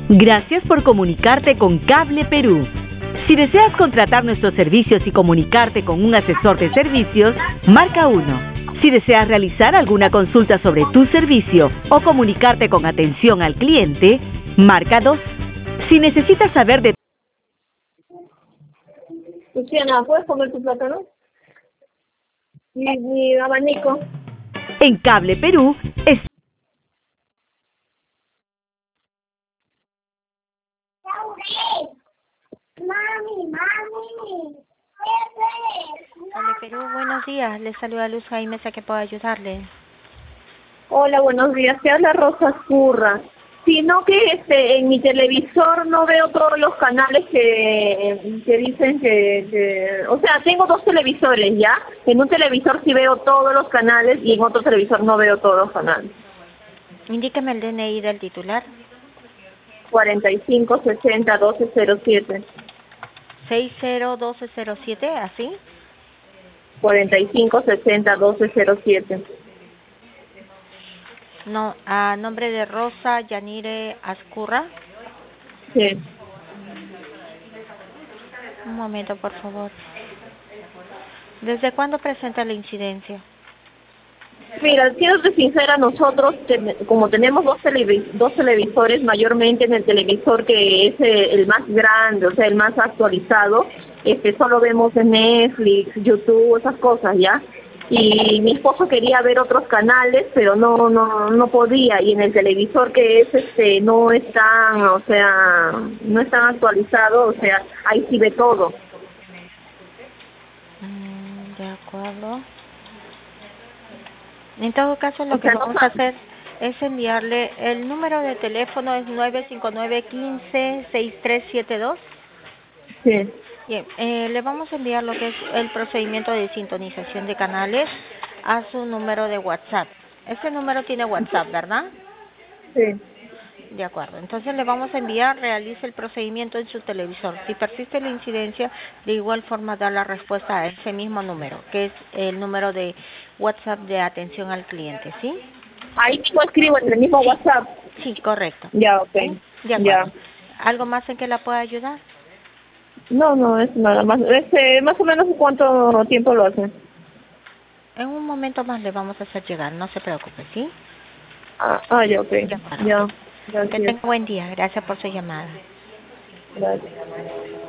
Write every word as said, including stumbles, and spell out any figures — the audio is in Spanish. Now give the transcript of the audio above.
Gracias por comunicarte con Cable Perú. Si deseas contratar nuestros servicios y comunicarte con un asesor de servicios, marca uno. Si deseas realizar alguna consulta sobre tu servicio o comunicarte con atención al cliente, marca dos. Si necesitas saber de... Luciana, ¿puedes comer tu plátano? Mi, mi abanico. En Cable Perú, es... Mami, mami. Cable Perú, buenos días. Les saluda Luz Jaime, ¿a qué puedo ayudarle? Hola, buenos días. Te habla Rosa Curra. Sino que este, en mi televisor no veo todos los canales que, que dicen que, que... O sea, tengo dos televisores, ¿ya? En un televisor sí veo todos los canales y en otro televisor no veo todos los canales. Indíqueme el D N I del titular. cuarenta y cinco sesenta doce cero siete. seis cero uno dos cero siete, ¿así? cuarenta y cinco sesenta doce cero siete. No, a nombre de Rosa Yanire Ascurra. Sí. Un momento, por favor. ¿Desde cuándo presenta la incidencia? Mira, siendo sincera, nosotros, ten, como tenemos dos, televis dos televisores, mayormente en el televisor que es eh, el más grande, o sea, el más actualizado, este, solo vemos en Netflix, YouTube, esas cosas, ¿ya? Y mi esposo quería ver otros canales, pero no no no podía, y en el televisor que es este no están, o sea, no están actualizado, o sea, ahí sí ve todo. Mm, de acuerdo. En todo caso, lo O que sea, no vamos a hacer es enviarle el número de teléfono es nueve cinco nueve uno cinco seis tres siete dos. Sí. Bien, eh, le vamos a enviar lo que es el procedimiento de sintonización de canales a su número de WhatsApp. Ese número tiene WhatsApp, ¿verdad? Sí. De acuerdo. Entonces le vamos a enviar, realice el procedimiento en su televisor. Si persiste la incidencia, de igual forma da la respuesta a ese mismo número, que es el número de WhatsApp de atención al cliente, ¿sí? Ahí mismo escribo en el mismo WhatsApp. Sí, correcto. Ya, ok. ¿Sí? De Ya. acuerdo. ¿Algo más en que la pueda ayudar? No, no, es nada más. Este, más o menos cuánto tiempo lo hacen. En un momento más le vamos a hacer llegar, no se preocupe, ¿sí? Ah, ah ya, ok. De acuerdo. Ya, Que gracias. tenga buen día. Gracias por su llamada. Gracias.